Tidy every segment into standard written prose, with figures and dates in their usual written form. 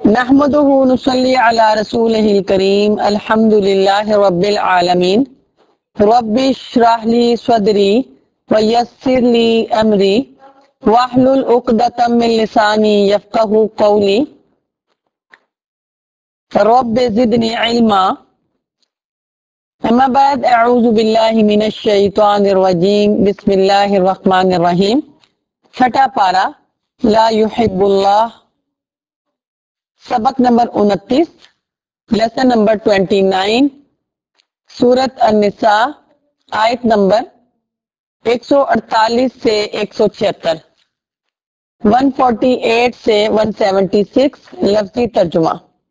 نحمده نصلي على رسوله الكريم الحمد لله رب العالمين رب اشرح لي صدري ويسر لي أمري واحلل عقدة من لساني يفقهوا قولي رب زدني علما اما بعد اعوذ باللہ من الشیطان الرجیم بسم اللہ الرحمن الرحیم چھٹا پارا لا يحب اللہ سبق نمبر 29 لیسن نمبر 29 سورت النساء آیت نمبر 148 سے 176 148 سے 176 لفظی ترجمہ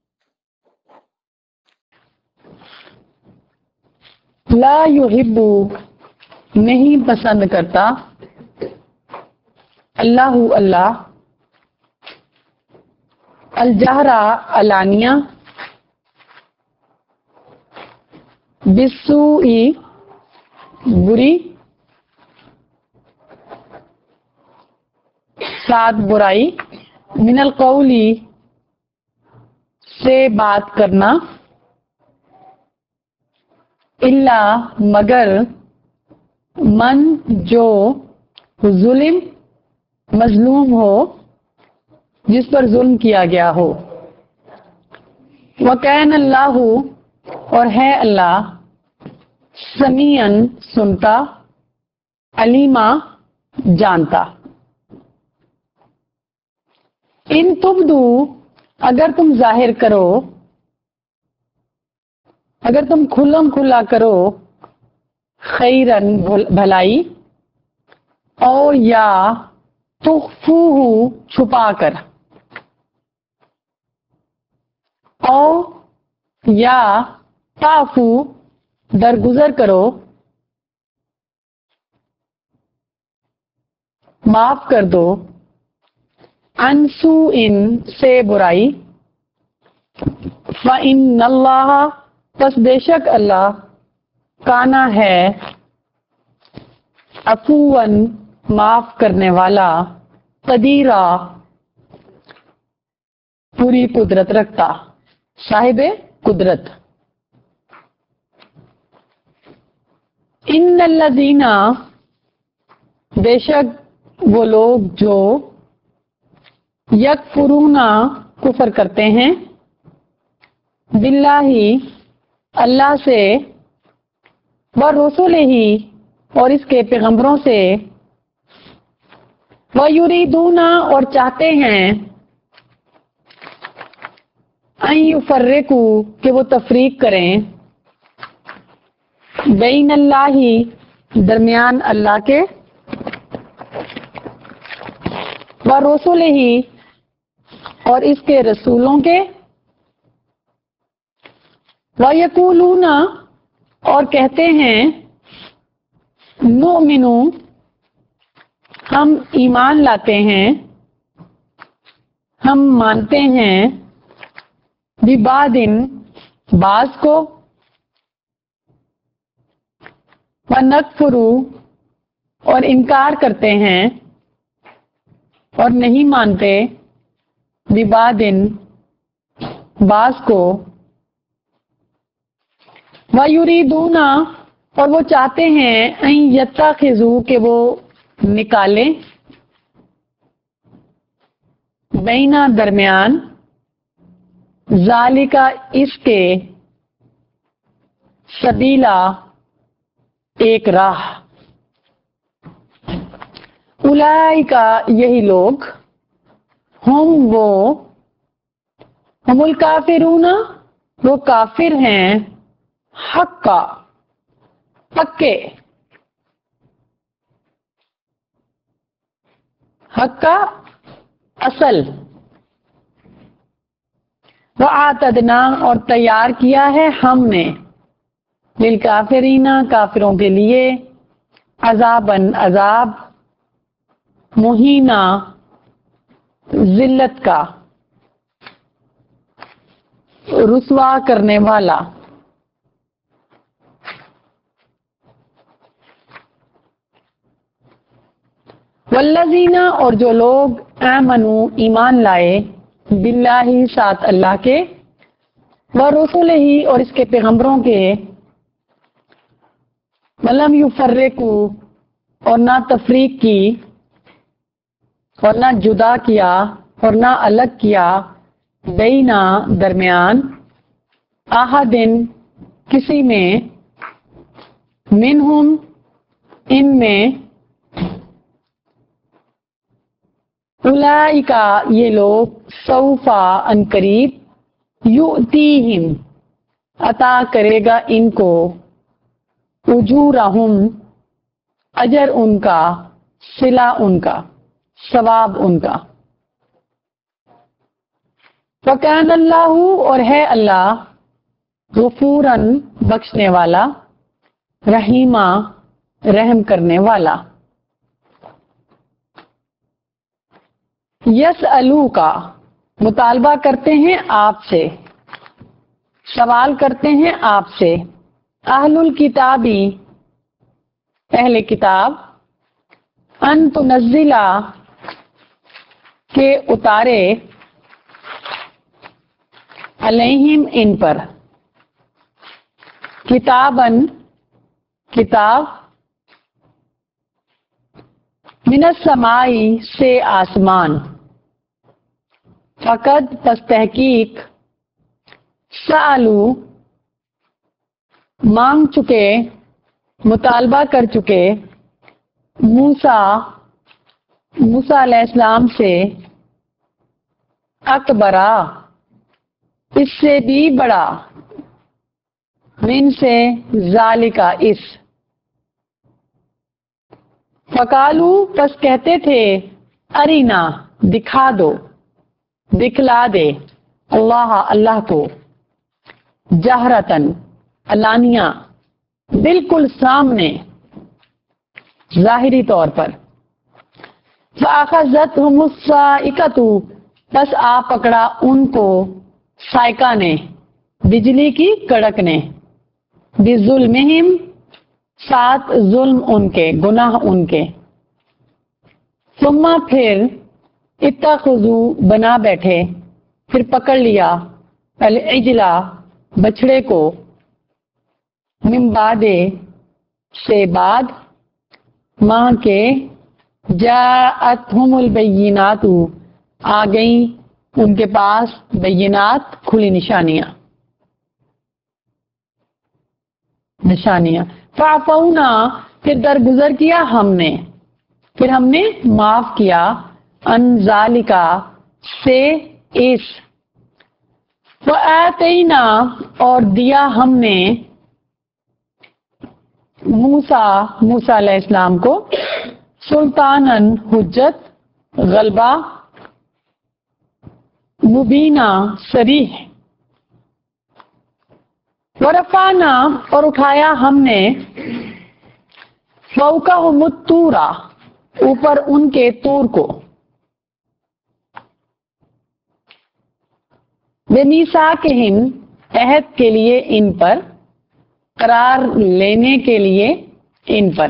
لا یحب نہیں پسند کرتا اللہ اللہ الجہرا علانیہ بالسوء بری ساتھ برائی من القول سے بات کرنا الا مگر من جو ظلم مظلوم ہو جس پر ظلم کیا گیا ہو وَكَانَ اللَّهُ اور ہے اللہ سمیعاً سنتا علیما جانتا ان تبدو اگر تم ظاہر کرو اگر تم کھلم کھلا کرو خیرن بھلائی او یا تخفوہ چھپا کر او یا تعفو درگزر کرو معاف کر دو عن سوء سے برائی فإن اللہ پس بے شک اللہ کانا ہے عفواً معاف کرنے والا قدیرہ پوری قدرت رکھتا صاحب قدرت ان الذین بے شک وہ لوگ جو یکفرون کفر کرتے ہیں باللہ اللہ سے ورسولہ اور اس کے پیغمبروں سے وَيُرِيدُونَ اور چاہتے ہیں ان یفرقوا کہ وہ تفریق کریں بین اللہ درمیان اللہ کے ورسولہ اور اس کے رسولوں کے وَيَقُولُونَ اور کہتے ہیں نؤمن ہم ایمان لاتے ہیں ہم مانتے ہیں ببعض بعض کو ونکفر اور انکار کرتے ہیں اور نہیں مانتے ببعض بعض کو وَيُرِيدُونَ اور وہ چاہتے ہیں ان یتخذوا کہ وہ نکالیں بینا درمیان ذالکا اس کے سبیلا ایک راہ اولئکا یہی لوگ ہم وہ ہم الکافرون وہ کافر ہیں حقا پکے حق کا اصل وَأَعْتَدْنَا اور تیار کیا ہے ہم نے للکافرین کافروں کے لیے عذاباً عذاب مہینہ ذلت کا رسوا کرنے والا والذین اور جو لوگ آمنوا ایمان لائے باللہ ساتھ اللہ کے، ورسولہ اور اس کے پیغمبروں کے، ولم یفرقوا اور نہ تفریق کی اور نہ جدا کیا اور نہ الگ کیا، بینا درمیان، احدن کسی میں، منہم ان میں، اولئک یہ لوگ، سوفا ان قریب، یؤتیہم عطا کرے گا ان کو، اجورہم اجر ان کا، صلہ ان کا، ثواب ان کا، وکان اللہ اور ہے اللہ، غفوراً بخشنے والا، رحیمہ رحم کرنے والا۔ یسألوکا مطالبہ کرتے ہیں آپ سے، سوال کرتے ہیں آپ سے، اہل الکتابی اہل کتاب، ان تنزلہ کے اتارے، علیہم ان پر، کتاباً کتاب، من السماء سے آسمان، فقد پس تحقیق، سألو مانگ چکے، مطالبہ کر چکے، موسیٰ علیہ السلام سے، اکبرا اس سے بھی بڑا، من سے ذالکا اس، فقالو پس کہتے تھے، ارینا دکھا دو، دکھلا دے، اللہ کو، جہرتن علانیہ بالکل سامنے، ظاہری طور پر، فأخذتهم الصاعقۃ بس آ پکڑا ان کو صاعقہ نے، بجلی کی کڑک نے، بظلمہم ساتھ ظلم ان کے، گناہ ان کے، ثم پھر اتخذوا بنا بیٹھے، پھر پکڑ لیا، العجلہ بچھڑے کو، من بعد سے بعد، ماں کے، جاءتہم البینات آ گئیں ان کے پاس بینات کھلی نشانیاں، فعفونا پھر درگزر کیا ہم نے، پھر ہم نے معاف کیا، ان ذالکا سے اس، وآتینا اور دیا ہم نے، موسیٰ علیہ السلام کو، سلطاناً حجت، غلبہ، مبینہ صریح، ورفعنا اور اٹھایا ہم نے، فوقہم الطور اوپر ان کے طور کو، بمیثاقہم عہد کے لیے ان پر، قرار لینے کے لیے ان پر،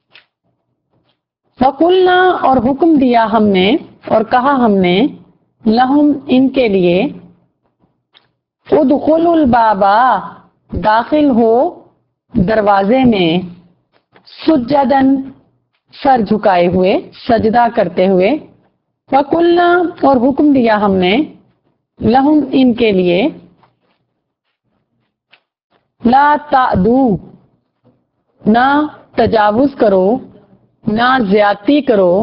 وقلنا اور حکم دیا ہم نے اور کہا ہم نے، لہم ان کے لیے، ادخلوا الباب داخل ہو دروازے میں، سجدن سر جھکائے ہوئے، سجدہ کرتے ہوئے، وقلنا اور حکم دیا ہم نے، لہم ان کے لیے، لا تعدوا نہ تجاوز کرو، نہ زیادتی کرو،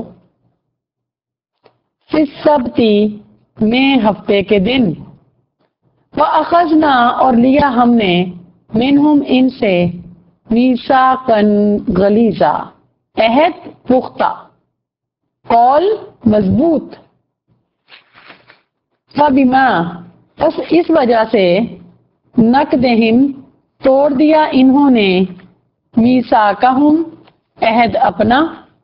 فی السبت میں ہفتے کے دن، وَأَخَذْنَا اور لیا ہم نے، منہم ان سے، میثاقاً غلیظا عہد پختہ، قول مضبوط، فبما بس اس وجہ سے، نقضہم توڑ دیا انہوں نے، میثاقہم عہد اپنا،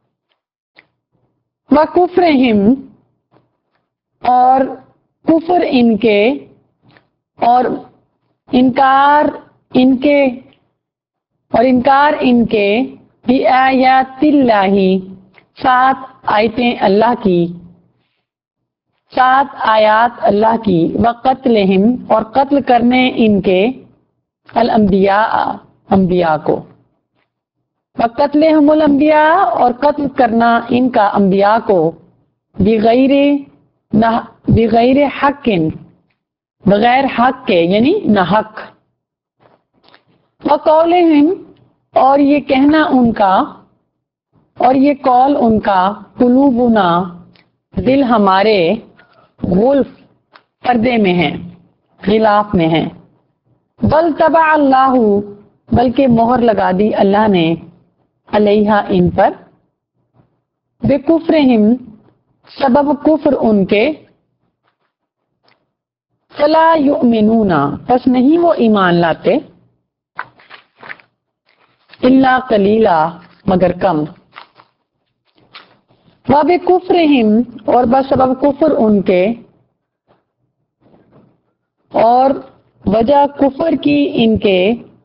وکفرہم اور کفر ان کے، اور انکار ان کے، بھی آیات اللہ ساتھ آیتیں اللہ کی، 7 آیات اللہ کی، وقتلہم اور قتل کرنے ان کے، الانبیاء انبیاء کو، وقتلہم الانبیاء اور قتل کرنا ان کا انبیاء کو، بغیر حق، بغیر حق کے یعنی نہ حق، وقولہم اور یہ کہنا ان کا، اور یہ قول ان کا، قلوبنا دل ہمارے، غلف پردے میں ہیں، غلاف میں ہیں، بل طبع اللہ بلکہ مہر لگا دی اللہ نے، علیہا ان پر، بکفرہم سبب کفر ان کے، فلا یؤمنون پس نہیں وہ ایمان لاتے، الا قلیلا مگر کم، وبکفرہم اور بسبب کفر ان کے، اور وجہ کفر کی ان کے،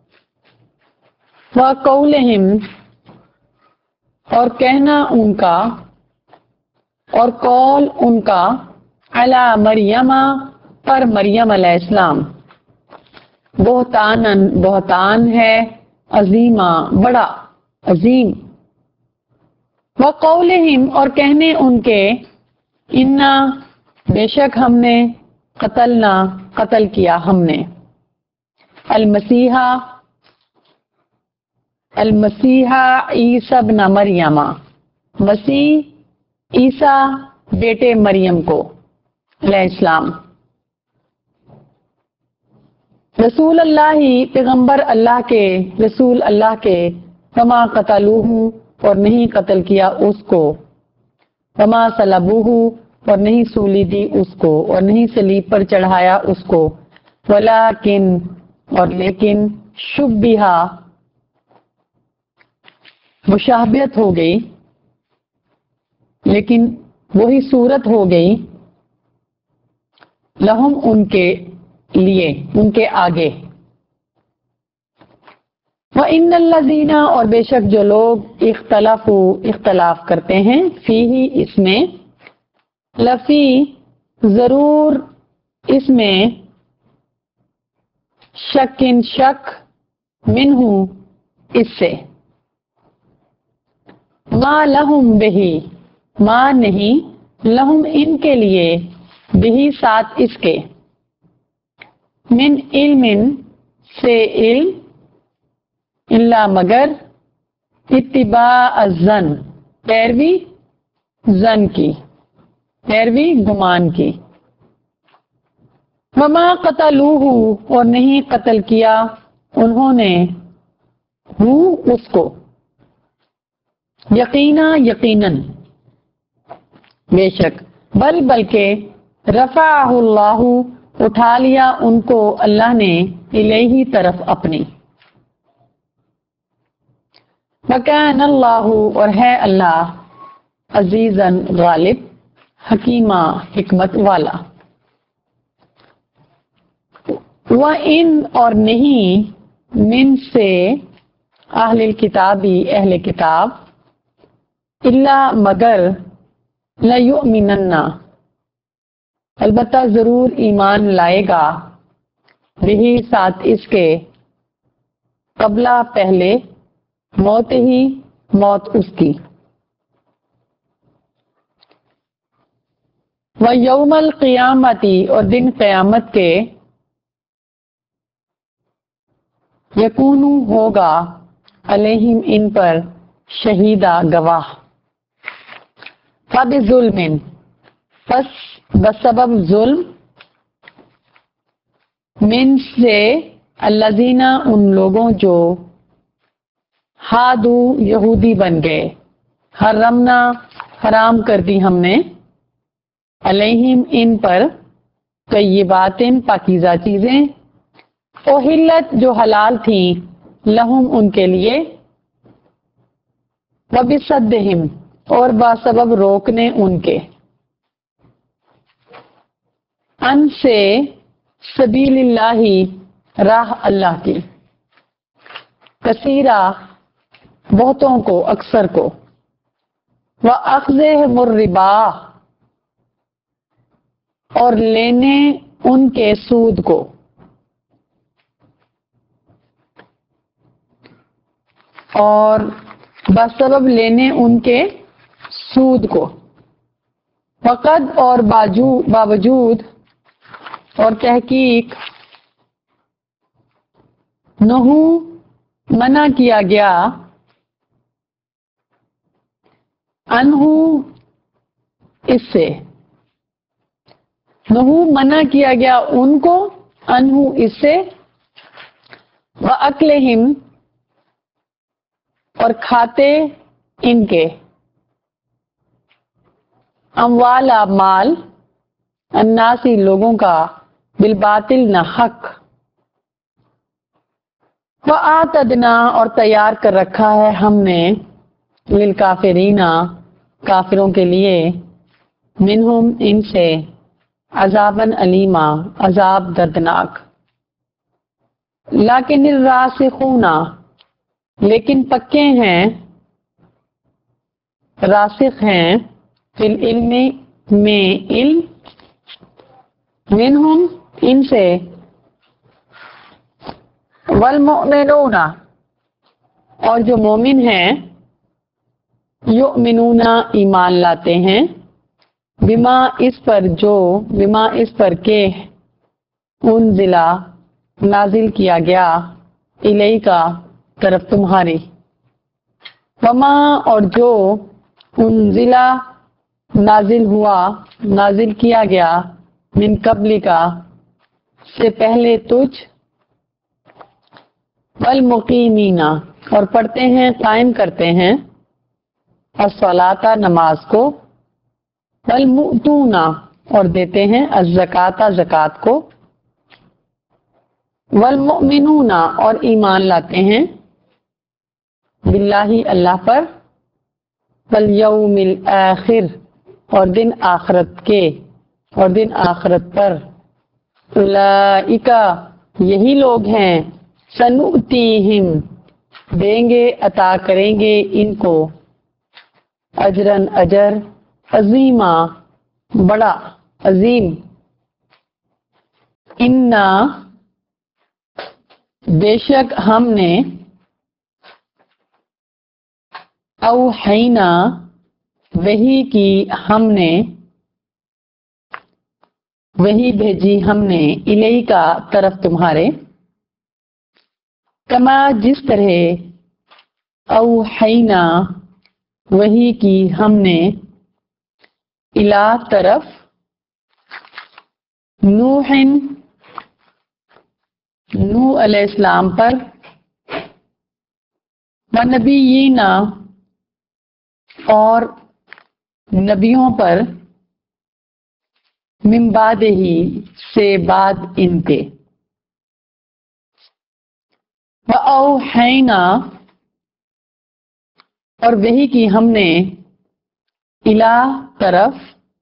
وقولہم اور کہنا ان کا، اور قول ان کا، علی مریم پر مریم علیہ السلام، بہتانن بہتان ہے، عظیمہ بڑا عظیم، وقولہم اور کہنے ان کے، انا بے شک ہم نے، قتلنا قتل کیا ہم نے، المسیح عیسی ابن مریم مسیح عیسیٰ بیٹے مریم کو علیہ السلام، رسول اللہ پیغمبر اللہ کے، رسول اللہ کے، وما قتلوہ اور نہیں قتل کیا اس کو، وما صلبوہ اور نہیں سولی دی اس کو، اور نہیں صلیب پر چڑھایا اس کو، ولیکن اور لیکن، شبہہ مشابہت ہو گئی، لیکن وہی صورت ہو گئی، لہم ان کے لیے، ان کے آگے، وَإِنَّ الَّذِينَ اور بے شک جو لوگ، اختلاف کرتے ہیں، فیہ اس میں، لفی ضرور اس میں، شکن شک، منہ اس سے، ما لہم بہی ما نہیں، لہم ان کے لیے، بہی ساتھ اس کے، من علم سے علم، الا مگر، اتباع الظن پیروی ظن کی، پیروی گمان کی، وما قتلوہ اور نہیں قتل کیا انہوں نے، اس کو، یقیناً بے شک، بلکہ رفعہ اللہ اٹھا لیا ان کو اللہ نے، الیہ طرف اپنی، وکان اللہ اور ہے اللہ، عزیزاً غالب، حکیمہ حکمت والا، وَإِنْ اور نہیں، من سے اہل الکتابی اہل کتاب، الا مگر، لیؤمنن البتہ ضرور ایمان لائے گا، بہی ساتھ اس کے، قبلہ پہلے، موت ہی موت اس کی، وَيَوْمَ الْقِيَامَةِ اور دن قیامت کے، یکون ہوگا، علیہم ان پر، شہیدہ گواہ، فَبِظُلْمٍ پس بسبب ظلم، من سے الذین ان لوگوں جو، ہادو یہودی بن گئے، حرمنا حرام کر دی ہم نے، علیہم ان پر، طیبات پاکیزہ چیزیں، احلت جو حلال تھیں، لہم ان کے لیے، وبصدہم اور باسبب روکنے ان کے، ان سے سبیل اللہ راہ اللہ کی، کثیرہ بہتوں کو اکثر کو، وَأَخْذِهِمُ الرِّبَا اور لینے ان کے سود کو، اور بسبب لینے ان کے سود کو، فقط اور باوجود اور تحقیق، نہو منع کیا گیا، انہو اس سے، نہو منع کیا گیا ان کو، انہو اس سے، وَأَكْلِهِمْ اور کھاتے ان کے، اموال مال، الناسی لوگوں کا، بالباطل نہ حق، وَآتَدْنَا اور تیار کر رکھا ہے ہم نے، للکافرین کافروں کے لیے، منہم ان سے، عذاباً علیما عذاب دردناک، لیکن الراسخون لیکن پکے ہیں، راسخ ہیں، فی العلم میں علم، منہم ان سے، والمؤمنون اور جو مومن ہیں، یؤمنون ایمان لاتے ہیں، بما اس پر کہ انزلا نازل کیا گیا، الیکا طرف تمہاری، وما اور جو انزلا نازل ہوا، نازل کیا گیا، من قبل کا سے پہلے تجھ، والمقیمین اور پڑھتے ہیں قائم کرتے ہیں، الصلاۃ نماز کو، والمؤتون اور دیتے ہیں، الزکاۃ زکوٰۃ کو، والمؤمنون اور ایمان لاتے ہیں، باللہ اللہ پر، والیوم الآخر اور دن آخرت کے، اور دن آخرت پر، اولئک یہی لوگ ہیں، سنؤتیہم دیں گے، عطا کریں گے ان کو، اجراً اجر، عظیما بڑا، عظیم، انا بے شک ہم نے، اوحینا وحی کی ہم نے، وحی بھیجی ہم نے، الیکا طرف تمہارے، کما جس طرح، اوحینا وحی کی ہم نے، الا طرف، نوح علیہ السلام پر، ونبیین اور نبیوں پر، من بعد ہی سے بعد ان کے، وَأَوْحَيْنَا اور وحی کی ہم نے، الا طرف،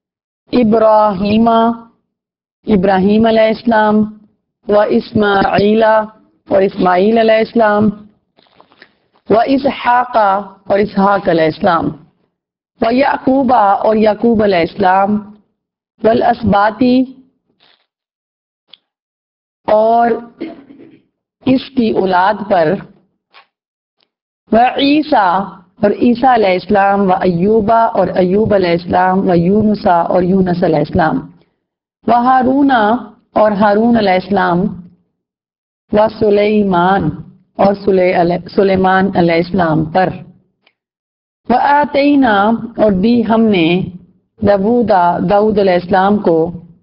ابراہیم علیہ السلام، و اسماعیل اور اسماعیل علیہ السلام، و اسحاق اور اسحاق علیہ السلام، و یعقوب اور یعقوب علیہ السلام، والاسباطی اور اس کی اولاد پر، و عیسیٰ اور عیسیٰ علیہ السلام، و ایوبا اور ایوب علیہ السلام، و یونسا اور یونس علیہ السلام، و ہارون اور ہارون علیہ السلام، و سلیمان اور سلیمان علیہ السلام پر، و آتینا اور دی ہم نے، داؤد علیہ السلام کو،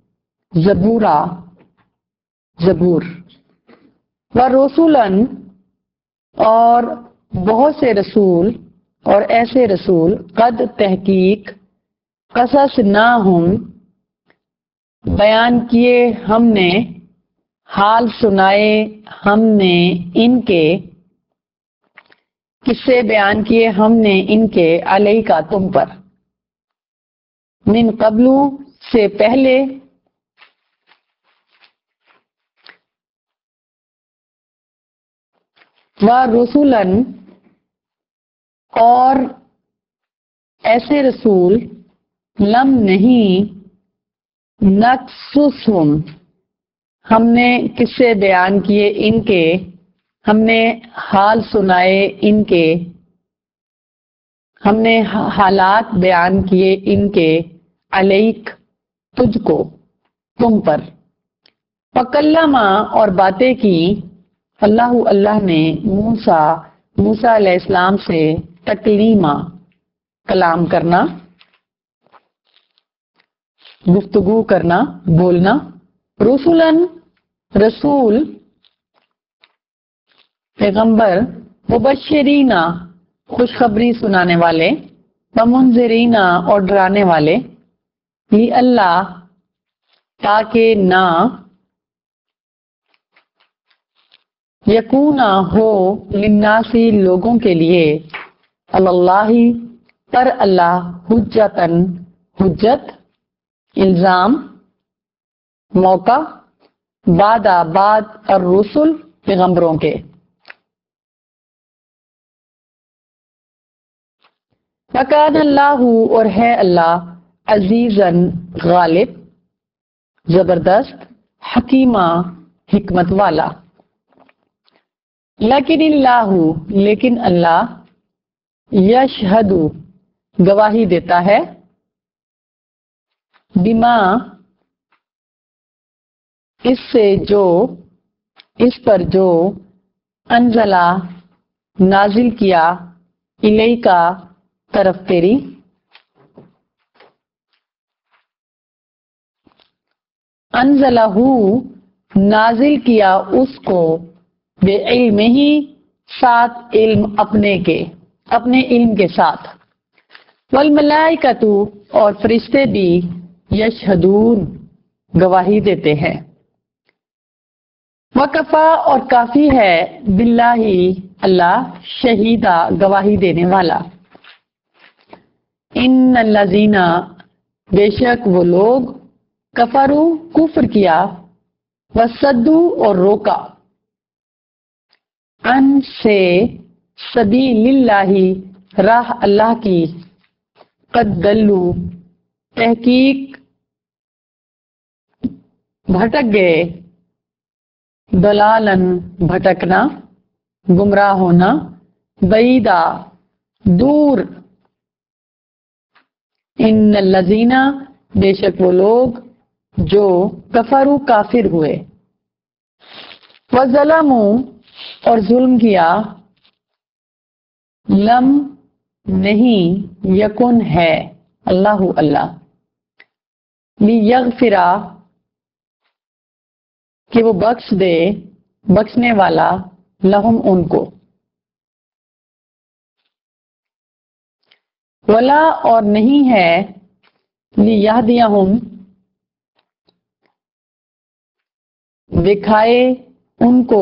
زبور، و رسولاً اور بہت سے رسول، اور ایسے رسول، قد تحقیق، قصصناہم بیان کیے ہم نے، حال سنائے ہم نے ان کے، قصے بیان کیے ہم نے ان کے، علیکا تم پر، من قبل سے پہلے، ورسولاً اور ایسے رسول، لم نہیں، نقصصہم ہم نے قصے بیان کیے ان کے، ہم نے حال سنائے ان کے، ہم نے حالات بیان کیے ان کے، علیک تجھ کو، تم پر، وکلما اور باتیں کی، اللہ نے موسیٰ علیہ السلام سے تکلیما کلام کرنا، گفتگو کرنا، بولنا، رسولن رسول پیغمبر، مبشرینہ خوشخبری سنانے والے، ومنذرینہ اور ڈرانے والے، اللہ تاکہ نہ یکونا ہو للناسی لوگوں کے لیے، اللہ پر اللہ، حجتن حجت، الزام موقع، بعد الرسل پیغمبروں کے، وکان اللہ اور ہے اللہ، عزیزاً غالب، زبردست، حکیمہ حکمت والا، لیکن اللہ یشہد گواہی دیتا ہے، بما اس سے جو، اس پر جو، انزلہ نازل کیا، الیکا طرف تیری، انزلہ نازل کیا اس کو، بے علم ہی ساتھ علم اپنے کے، اپنے علم کے ساتھ، والملائکۃ اور فرشتے بھی، یشہدون گواہی دیتے ہیں، وکفا اور کافی ہے، باللہ اللہ، شہیدہ گواہی دینے والا، ان الذین بے شک وہ لوگ، کفروا کفر کیا، وصدوا اور روکا، ان سے، سبیل اللہ راہ اللہ کی، قد ضلوا تحقیق بھٹک گئے، ضلالا بھٹکنا، گمراہ ہونا، بعیدا دور، ان الذین بے شک وہ لوگ جو کفروا کافر ہوئے، وظلموا اور ظلم کیا، لم نہیں، یکن ہے، اللہ لیغفرا کہ وہ بخش دے، بخشنے والا، لہم ان کو، ولا اور نہیں ہے، لیہدیہم دکھائے ان کو،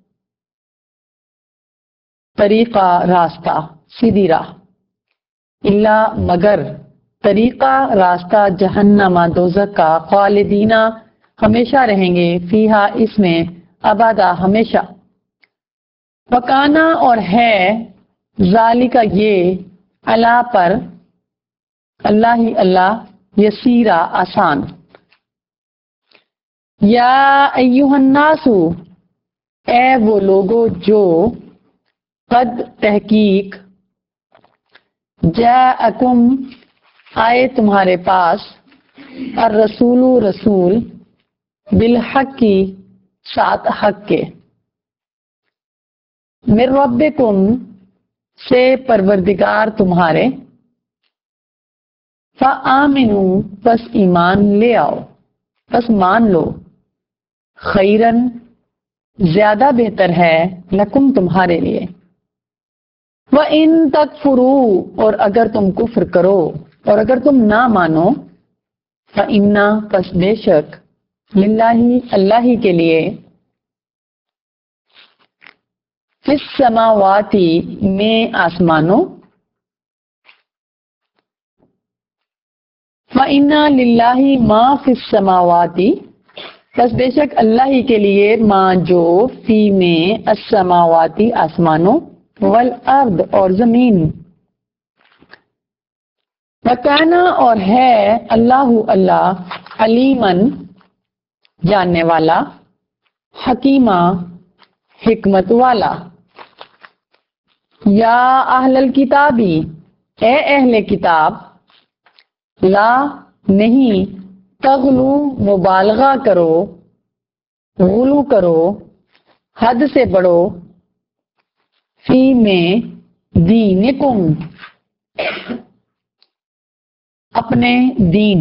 طریقہ راستہ، سیدھی راہ، اللہ مگر، طریقہ راستہ، جہنم دوزخ کا، خالدینہ ہمیشہ رہیں گے، فیہا اس میں، ابدا ہمیشہ، وکانا اور ہے، ذالک یہ، اللہ پر، اللہ یسیرا آسان، یا ایہا الناس اے وہ لوگو جو، قد تحقیق، جاءکم آئے تمہارے پاس، الرسول رسول، بالحق کی ساتھ حق کے، من ربکم سے پروردگار تمہارے، فآمنوا پس ایمان لے آؤ، پس مان لو، خیرن زیادہ بہتر ہے، لکم تمہارے لیے، وَإِن تَكْفُرُوا اور اگر تم کفر کرو، اور اگر تم نہ مانو، فَإِنَّ پس بے شک، للہ اللہ ہی کے لیے، فِي السَّمَاوَاتِ میں آسمانوں، فَإِنَّ لِلَّهِ مَا فِي السَّمَاوَاتِ بس بے شک اللہ ہی کے لیے، ماں جو، فی میں، السماواتی آسمانوں، والارض اور زمین، وکانا اور ہے، اللہ علیمن جاننے والا، حکیمہ حکمت والا۔ یا اہل الکتابی اے اہل کتاب، لا نہیں، تغلو مبالغہ کرو، غلو کرو، حد سے بڑھو، فی میں دینکم اپنے دین،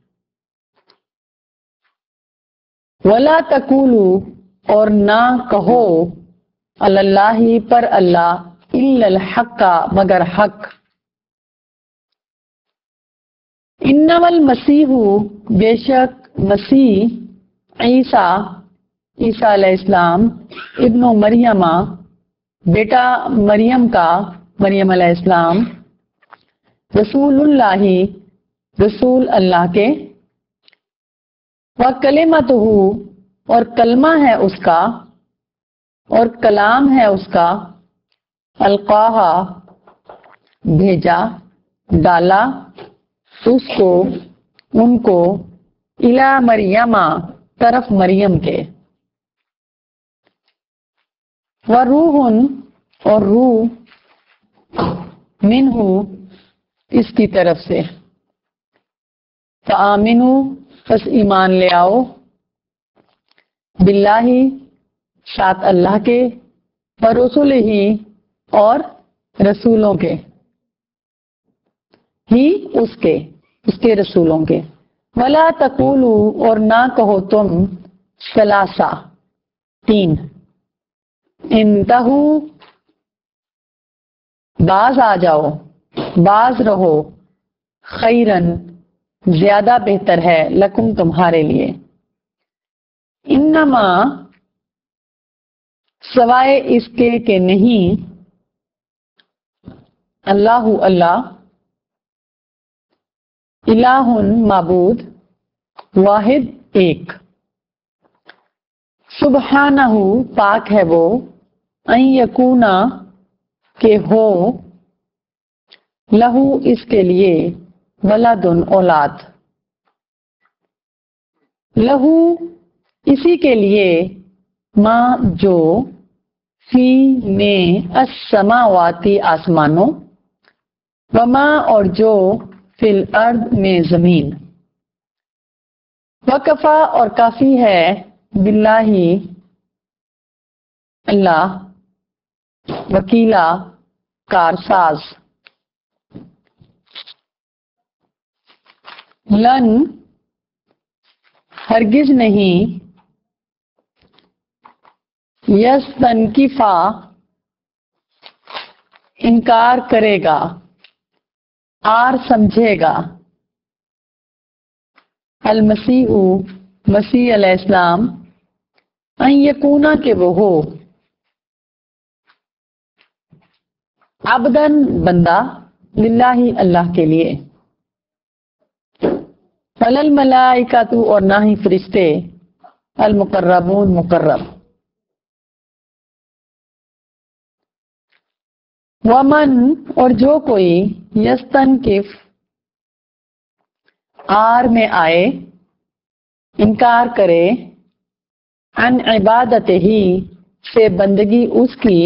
ولا تقولو اور نہ کہو، علی اللہ پر اللہ، الا الحق مگر حق۔ انما المسیح بے شک مسیح عیسیٰ علیہ السلام، ابن مریم بیٹا مریم کا، مریم علیہ السلام، رسول اللہ رسول اللہ کے، وکلمتہ اور کلمہ ہے اس کا، اور کلام ہے اس کا، القاہا بھیجا، ڈالا اس کو، ان کو، الی مریم طرف مریم کے، وروح اور روح، منہ اس کی طرف سے، فآمنو پس ایمان لے آؤ، باللہ ساتھ اللہ کے، ورسلہ اور رسولوں کے، ہی اس کے رسولوں کے، ولا تقولو اور نہ کہو تم، ثلاثہ تین، انتہو باز آ جاؤ، باز رہو، خیرن زیادہ بہتر ہے، لکم تمہارے لیے، انما سوائے اس کے کہ نہیں، اللہ اللہ، الہ معبود، واحد ایک، سبحانہ پاک ہے وہ، ان یکونا کہ ہو، لہو اس کے لیے، ولدن اولاد، لہو اسی کے لیے، ما جو، فی میں، السماواتی آسمانوں، وما اور جو، فی الارض میں زمین، وکفا اور کافی ہے، باللہ اللہ، وکیلا کارساز، لن ہرگز نہیں، یستنکفا انکار کرے گا، آر سمجھے گا، المسیح مسیح علیہ السلام، ان یکونا کہ وہ ہو، عبدن بندہ، للہ اللہ کے لیے، ولا الملائکۃ اور نہ ہی فرشتے، المقربون مقرب، ومن اور جو کوئی، یستنکف آر میں آئے، انکار کرے، عن عبادت ہی سے بندگی اس کی،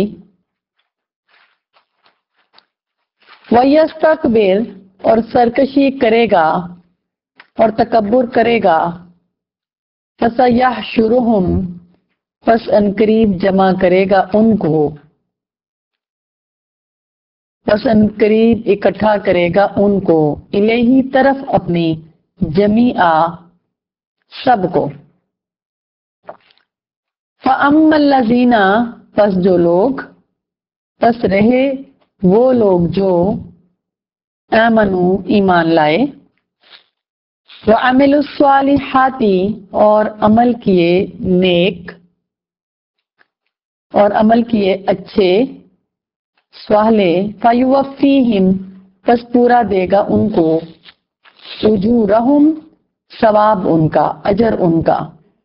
ویستکبر اور سرکشی کرے گا اور تکبر کرے گا، فسیحشرہم پس عنقریب جمع کرے گا ان کو، پس عنقریب اکٹھا کرے گا ان کو، الیہ طرف اپنی، جمیعا سب کو، فَأَمَّا الَّذِينَ پس جو لوگ، پس رہے وہ لوگ جو، آمنو ایمان لائے، وَعَمِلُوا الصَّالِحَاتِ اور عمل کیے نیک، اور عمل کیے اچھے صالح، فَيُوَفِّيهِمْ پس پورا دے گا ان کو، اجورہم ثواب ان کا، اجر ان کا،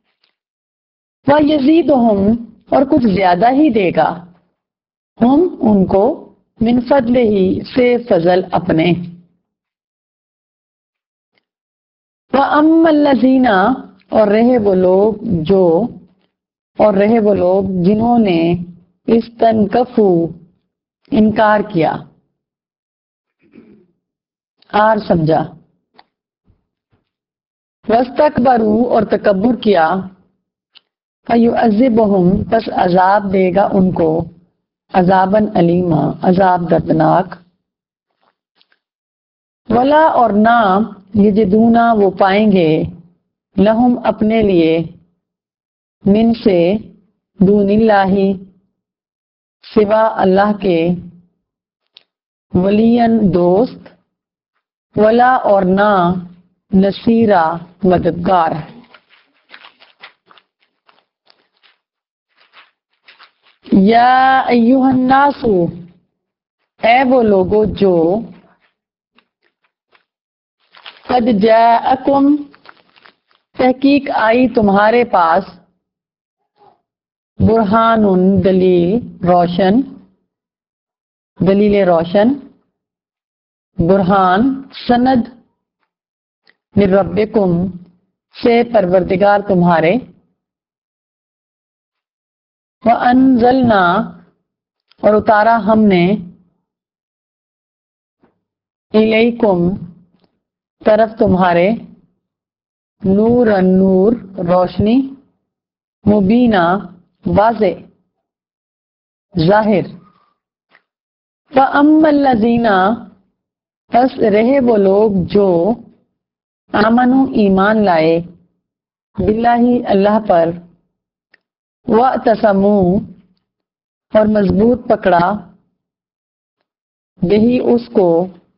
وَيَزِيدُهُمْ اور کچھ زیادہ ہی دے گا، ہم ان کو، من فضلہ سے فضل اپنے، وَأَمَّا الَّذِينَ اور رہے وہ لوگ جنہوں نے استنکفوا انکار کیا، آر سمجھا، واستکبروا اور تکبر کیا، فَيُعَذِّبُهُمْ پس عذاب دے گا ان کو، عذاباً علیما عذاب دردناک، ولا اور نہ یجدونا وہ پائیں گے، لہم اپنے لیے، من سے، دون اللہ سوا اللہ کے، ولین دوست، ولا اور نہ نصیرا مددگار۔ یا ایہا الناس اے وہ لوگو جو قد جاءکم تحقیق آئی تمہارے پاس، برہان دلیل روشن، برہان سند، من ربکم سے پروردگار تمہارے، وَأَنزَلْنَا اور اتارا ہم نے، الیکم طرف تمہارے، نور روشنی، مبینہ واضح ظاہر، فَأَمَّا الَّذِينَ پس رہے وہ لوگ جو آمنوا ایمان لائے، باللہ اللہ پر، وَاعْتَصَمُوا اور مضبوط پکڑا، بہی اس کو،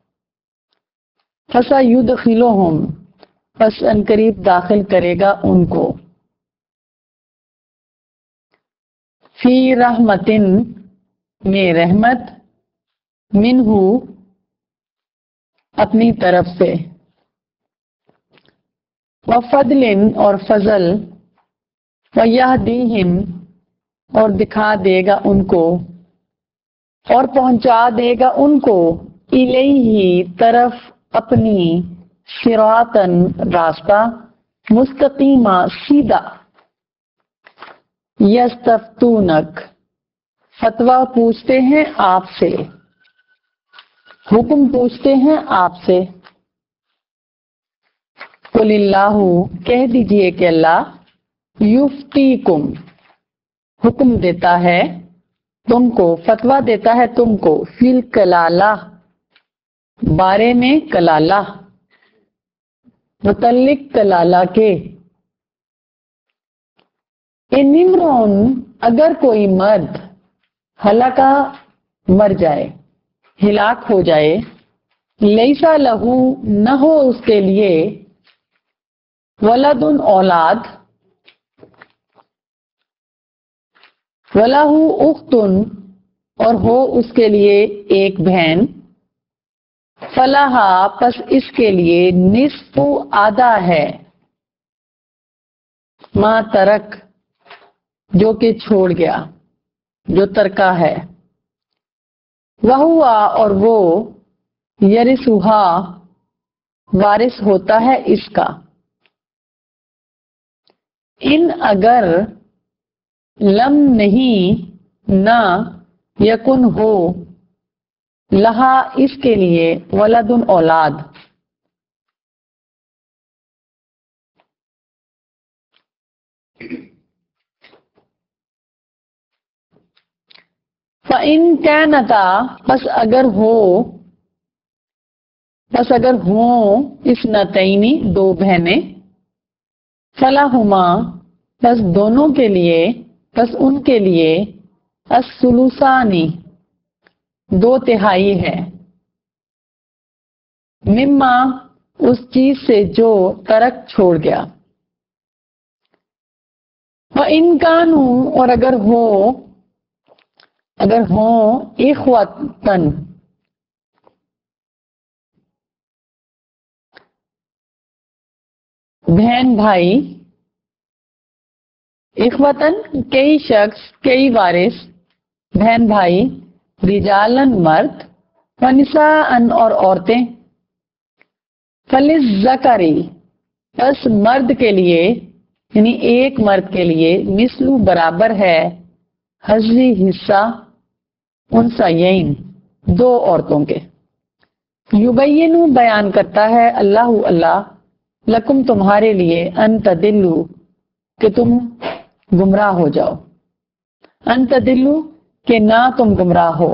فَسَيُدْخِلُهُمْ پس عنقریب داخل کرے گا ان کو، فی رحمتٍ میں رحمت، منہ اپنی طرف سے، وفضل اور فضل، ویہدیہم اور دکھا دے گا ان کو، اور پہنچا دے گا ان کو، الیہ طرف اپنی، صراطاً راستہ، مستقیمہ سیدھا، یستفتونک فتویٰ پوچھتے ہیں آپ سے، حکم پوچھتے ہیں آپ سے، قل اللہ کہہ دیجئے کہ اللہ، یفتیکم حکم دیتا ہے تم کو، فتویٰ دیتا ہے تم کو، فی الکلالہ بارے میں کلالہ، متعلق کلالہ کے، ان امرؤ اگر کوئی مرد، ہلاکا مر جائے، ہلاک ہو جائے، لیسا لہو نہ ہو اس کے لیے، ولد اولاد، وَلَهُ أُخْتٌ اور ہو اس کے لیے ایک بہن، فَلَهَا پس اس کے لیے، نصف آدھا ہے، ما ترک جو کہ چھوڑ گیا، جو ترکا ہے، وَهُوَ اور وہ، يَرِثُهَا وارث ہوتا ہے اس کا، ان اگر، لم نہیں، نہ، یکن ہو، لہا اس کے لیے، ولد اولاد، فَإِن كَانَتَا پس اگر ہوں، اثنتین دو بہنیں، فَلَهُمَا پس دونوں کے لیے، پس ان کے لیے، الثلثان دو تہائی ہے، مما اس چیز سے جو ترک چھوڑ گیا، وَإِن كَانُوا اور اگر ہوں اخوتاً بہن بھائی، اخوتاً کئی شخص، کئی وارث، بہن بھائی، رجالن مرد، ونساء اور عورتیں، فللذکر بس مرد کے لیے یعنی ایک مرد کے لیے مثلو برابر ہے حظی حصہ انثیین دو عورتوں کے. یبینو بیان کرتا ہے اللہ لکم تمہارے لیے ان تدلو کہ تم گمراہ ہو جاؤ، ان تدلو کہ نہ تم گمراہ ہو.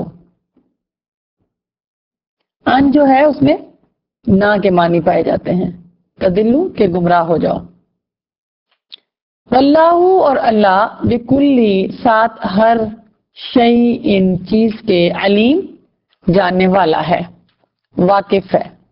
ان جو ہے اس میں نہ کے معنی پائے جاتے ہیں، تدلو کہ گمراہ ہو جاؤ. واللہ اور اللہ بکلی ساتھ ہر شیء ان چیز کے علیم جاننے والا ہے، واقف ہے.